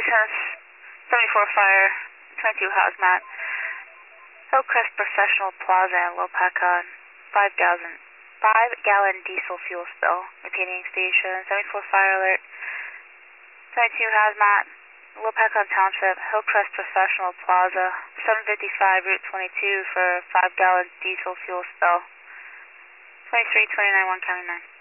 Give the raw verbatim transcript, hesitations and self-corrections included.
license, seventy-four fire, twenty-two hazmat, Hillcrest Professional Plaza in Lopakon, five gallon, five gallon diesel fuel spill, retaining station, seventy-four fire alert, twenty-two hazmat, Lopakon Township, Hillcrest Professional Plaza, seven fifty-five Route twenty-two for five gallon diesel fuel spill, twenty-three twenty-nine one County nine.